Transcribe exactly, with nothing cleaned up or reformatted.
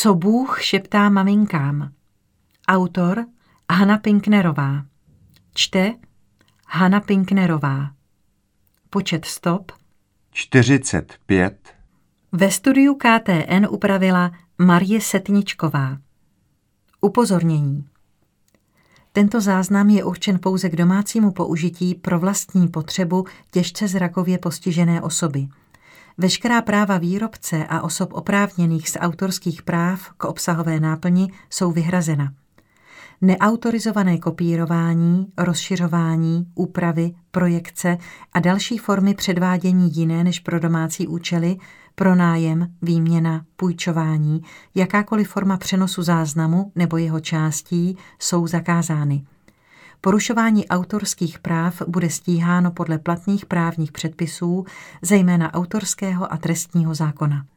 Co Bůh šeptá maminkám. Autor Hana Pinknerová. Čte Hana Pinknerová. Počet stop čtyřicet pět. Ve studiu K T N upravila Marie Setničková. Upozornění. Tento záznam je určen pouze k domácímu použití pro vlastní potřebu těžce zrakově postižené osoby. Veškerá práva výrobce a osob oprávněných z autorských práv k obsahové náplni jsou vyhrazena. Neautorizované kopírování, rozšiřování, úpravy, projekce a další formy předvádění jiné než pro domácí účely, pronájem, výměna, půjčování, jakákoliv forma přenosu záznamu nebo jeho částí jsou zakázány. Porušování autorských práv bude stíháno podle platných právních předpisů, zejména autorského a trestního zákona.